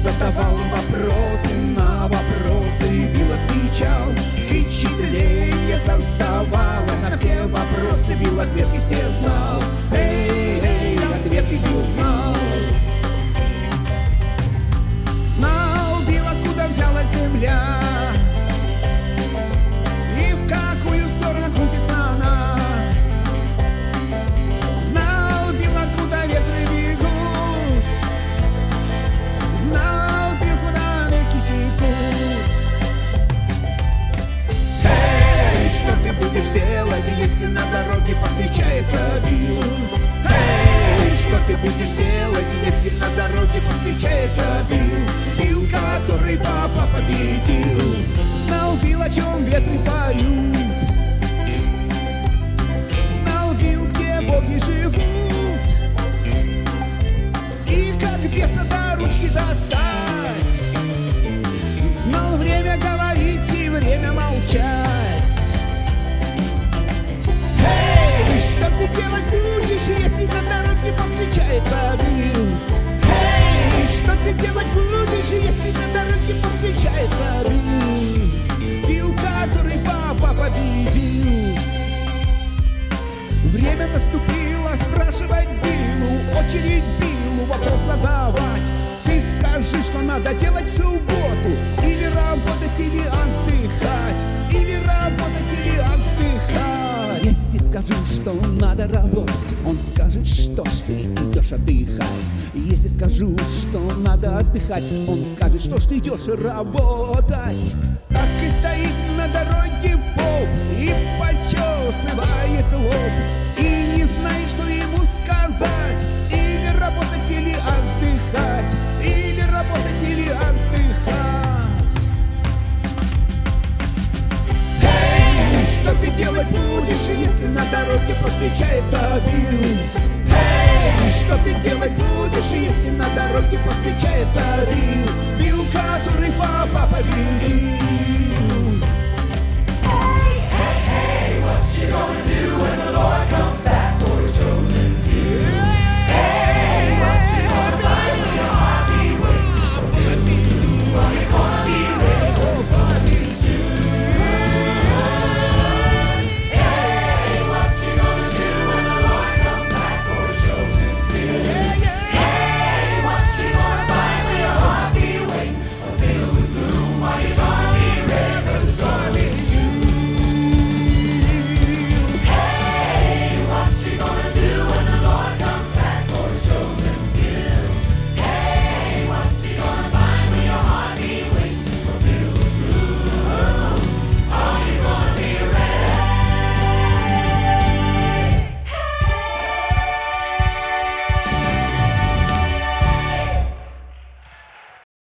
задавал вопросы, на вопросы Билл отвечал. Впечатление создавалось, на все вопросы Билл ответы все знал. Эй, ответы Билл знал. Знал Билл, откуда взялась земля и в какую сторону крутится она. Знал Билл, откуда ветры бегут. Знал Билл, куда реки текут. Эй, что ты будешь делать, если на дороге повстречается Билл? Эй, что ты будешь делать, если на дороге повстречается Билл? Билл, который папа победил. Знал Билл, о чем ветры поют. Знал Билл, где боги живут. И как беса до ручки достать. Знал время говорить и время молчать. Эй, что ты делать будешь, если на дороге повстречается Билл? Эй, что ты делать будешь, если на дороге повстречается Билл? Билл, который папа победил. Время наступило спрашивать Биллу, очередь Биллу вопрос задавать. Ты скажи, что надо делать в субботу, или работать, или отдыхать, или работать, или отдыхать. Если скажу, что надо работать, он скажет, что ж ты идешь отдыхать. Если скажу, что надо отдыхать, он скажет, что ж ты идешь работать. Так и стоит на дороге поп и почесывает лоб, и не знает, что ему сказать. Или работать, или отдыхать, или работать, или отдыхать. Эй, что ты делать будешь, если на дороге повстречается Билл? Эй, что ты делать будешь, если на дороге повстречается Билл? Билл, который папа победил. Hey, hey, hey, what you gonna